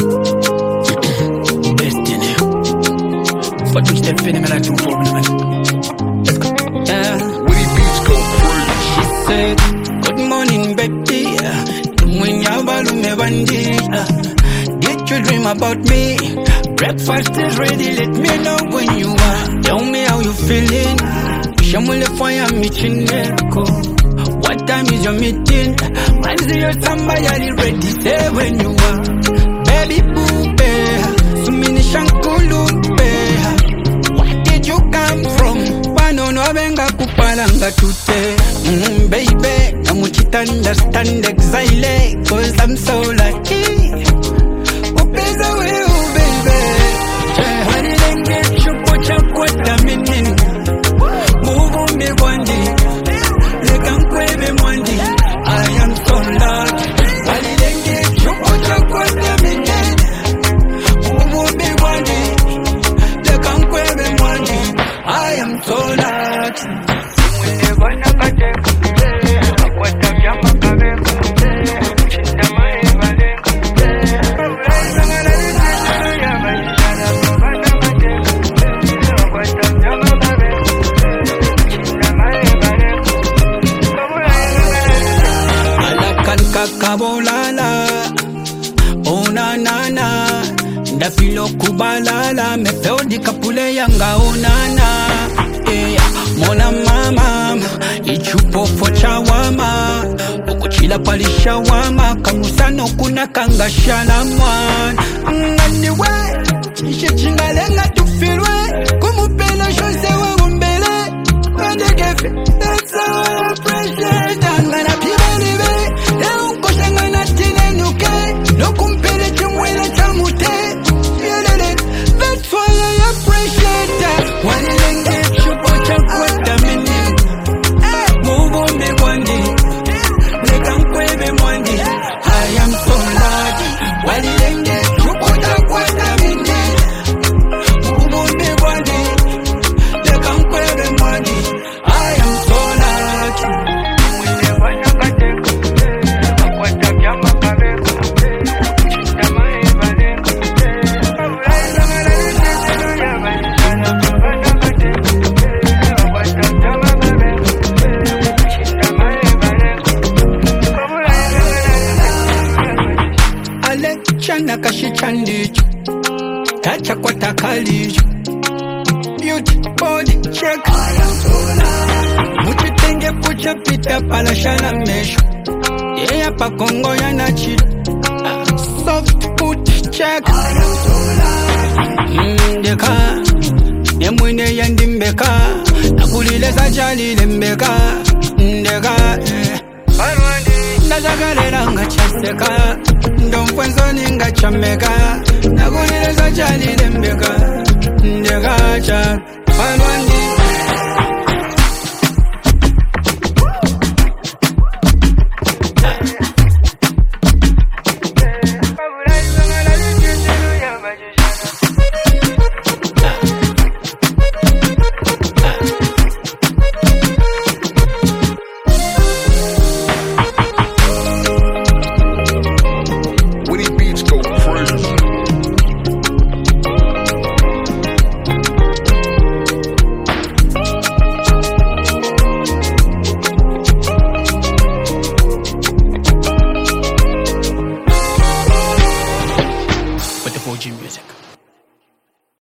Destiny. What you step in, man, I do for me, man. Let's go. Yeah. Winnie Beats go crazy. She said, good morning, baby. When you me bandi, did you dream about me? Breakfast is ready, let me know when you are. Tell me how you feeling. Shamule fire meeting echo. What time is your meeting? I see your somebody ready, say when you are. Baby boo, sumini shankulu, where did you come from? Wanono benga kupalanga tute. Baby, namuchita understand exile, cause I'm so lucky. Upeza wewe, baby. Halilenge chupo cha kwata minin. Muvu me gwandi. Leka mkwebe mwandi. I am so lucky. Halilenge chupo cha kwata minin. Muvu me gwandi. Leka mkwebe mwandi. I am so lucky. Mwende wana kateka. Akwata vyama kabeka. Chinda maeva leka. Kabolala, oh na na na, da filo kubalala, me feo di kapule yanga oh na na, mona mama, ichupo fo chawama, ukuchila pali shawama, kamusano kuna kanga shalamwan, anyway, ishe chingalenga tufirwe, kumupela shose wa umbele, mandegefe, that's how I appreciate, I'm gonna be baby. No compare to mwela chamute. That's why I appreciate that. Walilenge chupo cha kwata mini. Muvu me gwandi. Leka mkwebe mwandi. I am so lucky. Walilenge chupo cha kwata mini. Muvu me gwandi. Leka mkwebe mwandi. I am so lucky. Mwile wanya kateka. Akwata vyama kabeka. Chana kashichanicho, tacha kwa takalicho. Beauty body check. Muchitenge pucha pita pala shala mesho. Yeah pa Kongo ya nachi. Soft foot check. Ndeka, yemwine yandimbeka. Nakulile sajali lembeka. Ndeka, Nazagalera nga chaseka. Ndonfwenzo nga chameka. Nakulile sajali lembeka. Ndeka cha Palwandi. Music.